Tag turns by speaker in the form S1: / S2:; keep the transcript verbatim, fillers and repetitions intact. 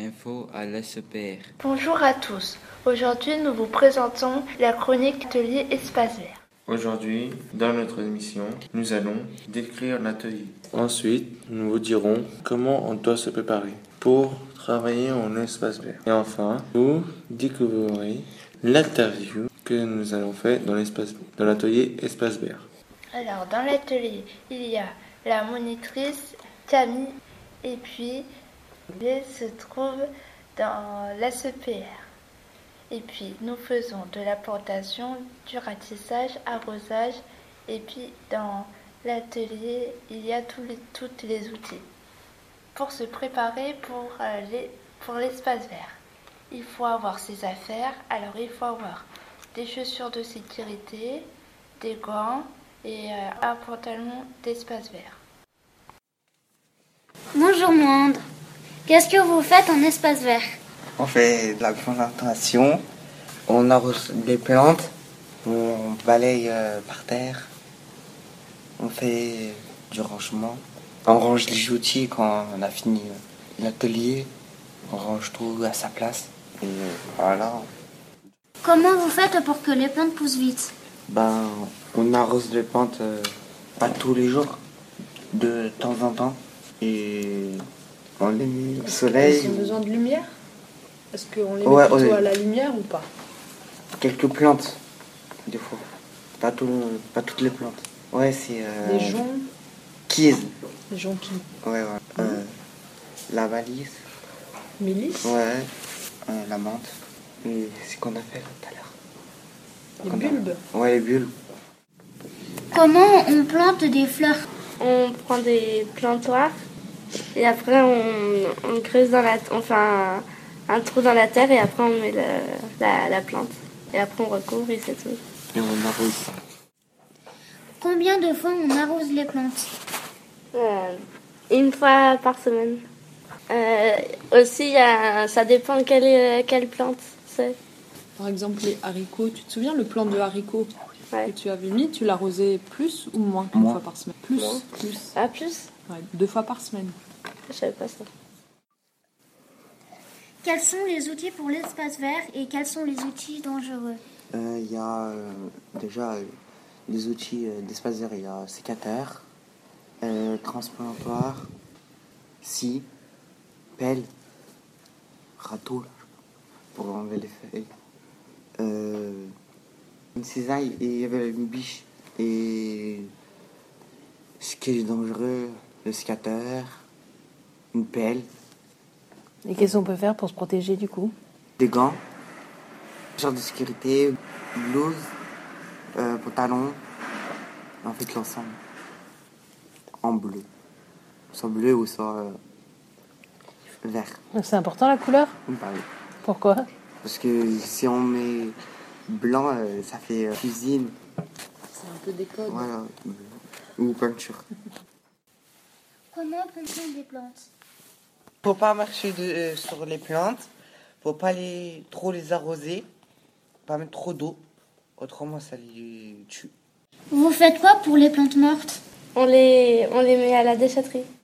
S1: infos à l'S E P R.
S2: Bonjour à tous. Aujourd'hui, nous vous présentons la chronique Atelier Espace Vert.
S3: Aujourd'hui, dans notre émission, nous allons décrire l'atelier. Ensuite, nous vous dirons comment on doit se préparer pour travailler en espace vert. Et enfin, vous découvrirez l'interview que nous allons faire dans l'espace, dans l'atelier Espace Vert.
S2: Alors, dans l'atelier, il y a la monitrice Camille et puis elle se trouve dans l'A S E P R. Et puis, nous faisons de la plantation, du ratissage, arrosage. Et puis, dans l'atelier, il y a tous les, toutes les outils. Pour se préparer pour, euh, les, pour l'espace vert, il faut avoir ses affaires. Alors, il faut avoir des chaussures de sécurité, des gants et euh, un pantalon d'espace vert.
S4: Bonjour monde. Qu'est-ce que vous faites en espace vert?
S5: On fait de la plantation, on arrose des plantes, on balaye euh, par terre, on fait du rangement. On range les outils quand on a fini l'atelier, on range tout à sa place. Et voilà.
S4: Comment vous faites pour que les plantes poussent vite?
S5: Ben, on arrose les plantes euh, pas tous les jours, de temps en temps. Et on les met au soleil.
S6: Ils ont besoin de lumière? Est-ce qu'on les met
S5: Ouais,
S6: plutôt
S5: ouais.
S6: à la lumière ou pas?
S5: Quelques plantes, des fois. Pas, tout, pas toutes les plantes. Ouais, c'est... Euh,
S6: Les joncs?
S5: Kies.
S6: Les jonquilles.
S5: Ouais, ouais.
S6: Mmh.
S5: Euh, la valise.
S6: Mélisse?
S5: Ouais. Euh, la menthe. Et c'est qu'on a fait tout à l'heure.
S6: Les
S5: Qu'on
S6: bulbes?
S5: a... Ouais, les bulbes.
S4: Comment on plante des fleurs?
S7: On prend des plantoirs et après on, on creuse dans la, enfin un, un trou dans la terre et après on met le, la, la plante et après on recouvre et c'est tout.
S5: Et on arrose.
S4: Combien de fois on arrose les plantes?
S7: Euh, une fois par semaine. Euh, aussi, y a, ça dépend quelle, quelle plante c'est.
S6: Par exemple, les haricots. Tu te souviens le plant de haricots
S7: Ouais.
S6: que tu avais mis? Tu l'arrosais plus ou moins qu'une
S5: Moins.
S6: fois par semaine? Plus.
S7: Moins.
S6: Plus.
S7: Ah, plus?
S6: Ouais, deux fois par semaine.
S7: Je savais pas ça.
S4: Quels sont les outils pour l'espace vert et quels sont les outils dangereux?
S5: Il euh, y a euh, déjà euh, des outils euh, d'espace vert. Il y a sécateur, euh, transplantoire, scie, pelle, râteau là, pour enlever les feuilles. Euh, une cisaille et il y avait une biche. Et ce qui est dangereux, le sécateur, une pelle,
S6: Et qu'est-ce qu'on peut faire pour se protéger du coup?
S5: des gants, genre de sécurité, blouse, euh, pantalon, en fait l'ensemble en bleu, soit bleu ou soit euh, vert.
S6: C'est important la couleur?
S5: Pareil.
S6: Pourquoi?
S5: Parce que si on met blanc, euh, ça fait euh, cuisine,
S6: C'est un peu des codes.
S5: voilà, ou peinture.
S4: Comment plante-t-on des plantes?
S5: Faut pas marcher de, euh, sur les plantes, faut pas les, trop les arroser, pas mettre trop d'eau, autrement ça les tue.
S4: Vous faites quoi pour les plantes mortes?
S7: On les, on les met à la déchetterie.